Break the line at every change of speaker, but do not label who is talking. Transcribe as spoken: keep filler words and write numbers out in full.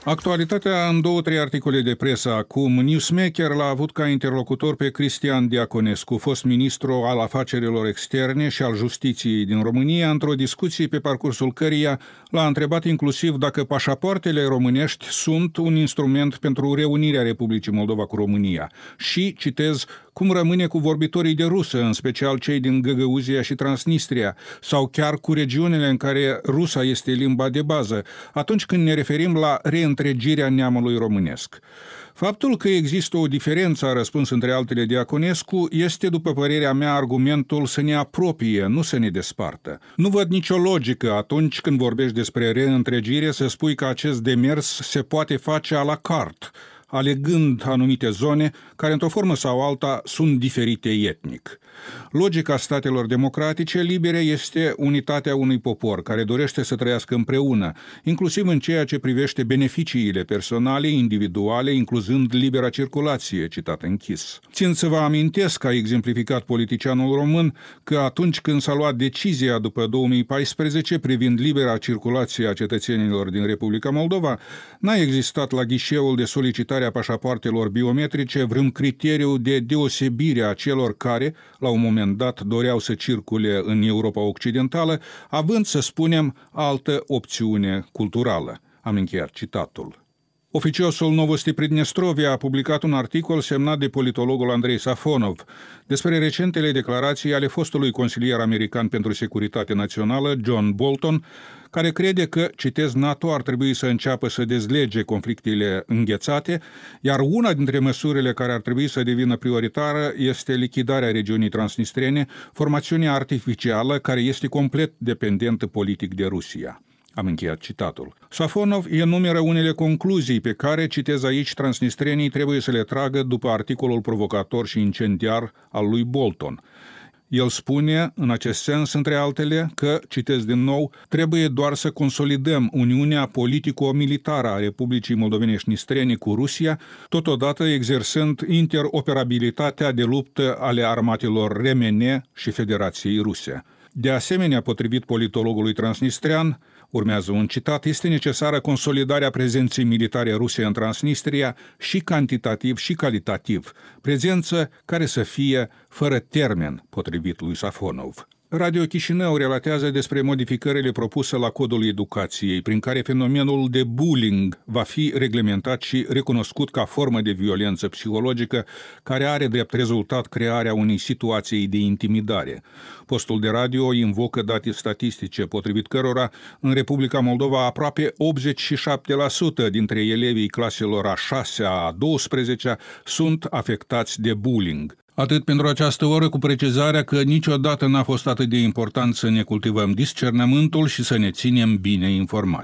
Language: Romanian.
Actualitatea în două, trei articole de presă acum. Newsmaker l-a avut ca interlocutor pe Cristian Diaconescu, fost ministru al afacerilor externe și al justiției din România, într-o discuție pe parcursul căreia l-a întrebat inclusiv dacă pașapoartele românești sunt un instrument pentru reunirea Republicii Moldova cu România. Și, citez, cum rămâne cu vorbitorii de rusă, în special cei din Găgăuzia și Transnistria, sau chiar cu regiunile în care rusa este limba de bază, atunci când ne referim la reîntregirea neamului românesc. Faptul că există o diferență, a răspuns între altele Diaconescu, este, după părerea mea, argumentul să ne apropie, nu să ne despartă. Nu văd nicio logică atunci când vorbești despre reîntregire să spui că acest demers se poate face a la carte, alegând anumite zone care, într-o formă sau alta, sunt diferite etnic. Logica statelor democratice libere este unitatea unui popor care dorește să trăiască împreună, inclusiv în ceea ce privește beneficiile personale, individuale, incluzând libera circulație, citat închis. Țin să vă amintesc, că a exemplificat politicianul român, că atunci când s-a luat decizia după două mii paisprezece privind libera circulație a cetățenilor din Republica Moldova, n-a existat la ghișeul de solicitare a pașapoartelor biometrice vreun criteriu de deosebire a celor care, la un moment dat, doreau să circule în Europa Occidentală, având, să spunem, altă opțiune culturală. Am încheiat citatul. Oficiosul Novosti Pridnestrovia a publicat un articol semnat de politologul Andrei Safonov despre recentele declarații ale fostului consilier american pentru securitate națională, John Bolton, care crede că, citez, NATO ar trebui să înceapă să dezlege conflictele înghețate, iar una dintre măsurile care ar trebui să devină prioritară este lichidarea regiunii transnistrene, formațiunea artificială care este complet dependentă politic de Rusia. Am încheiat citatul. Safonov enumeră unele concluzii pe care, citez aici, transnistrenii trebuie să le tragă după articolul provocator și incendiar al lui Bolton. El spune, în acest sens, între altele, că, citez din nou, trebuie doar să consolidăm uniunea politico-militară a Republicii Moldovenești-Nistrene cu Rusia, totodată exersând interoperabilitatea de luptă ale armatelor R M N și Federației Ruse. De asemenea, potrivit politologului transnistrean, urmează un citat, este necesară consolidarea prezenței militare ruse în Transnistria și cantitativ și calitativ, prezență care să fie fără termen, potrivit lui Safonov. Radio Chișinău relatează despre modificările propuse la codul educației, prin care fenomenul de bullying va fi reglementat și recunoscut ca formă de violență psihologică, care are drept rezultat crearea unei situații de intimidare. Postul de radio invocă date statistice, potrivit cărora în Republica Moldova aproape optzeci și șapte la sută dintre elevii claselor a șasea, a douăsprezecea sunt afectați de bullying. Atât pentru această oră, cu precizarea că niciodată n-a fost atât de important să ne cultivăm discernământul și să ne ținem bine informați.